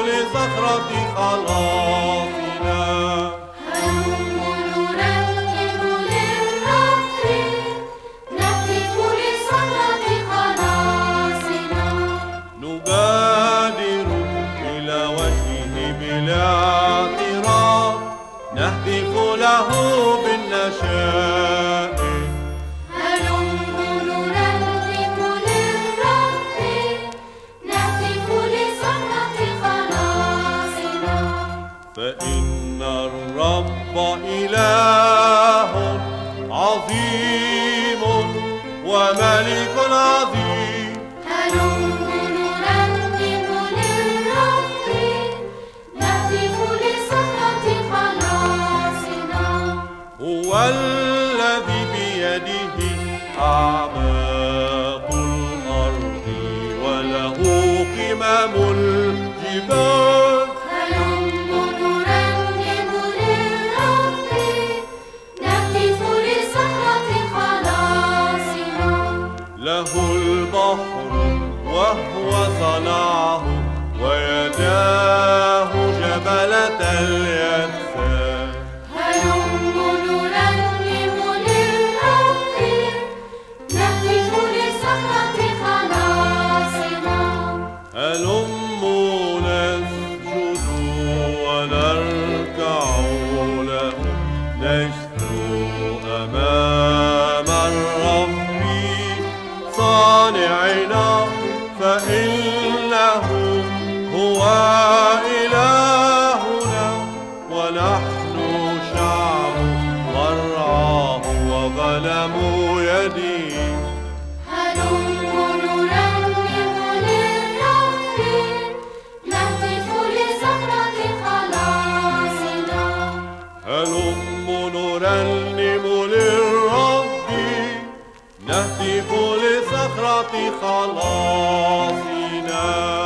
لصخرة خلاصنا. هلم نرنم للرب، نهتف لصخرة خلاصنا. نبادر إلى وجهه بالاعتراف، نهتف له بالنشاء. هلم نرنم للرب، نهتف لصخرة خلاصنا. فإن الرب إله عظيم وملك عظيم. هلم نرنم للرب، نهتف لصخرة خلاصنا. هو الذي بيده أعماق الأرض وله قمم الجبال. هلم نرنم للرب، نهتف لصخرة خلاصنا. له البحر وهو صنعه، ويداه جبلة اليابسات. هلم نرنم للرب، نهتف لصخرة خلاصنا. هلم نسجد ونركع له، نشكو أمام الرب صانعنا، فإنه هو إلهنا ونحن شعب مرعاه وغنم يديه. هلم نرنم للرب، نهتف لصخرة خلاصنا. هلم نرنم للرب، نهتف لصخرة خلاصنا.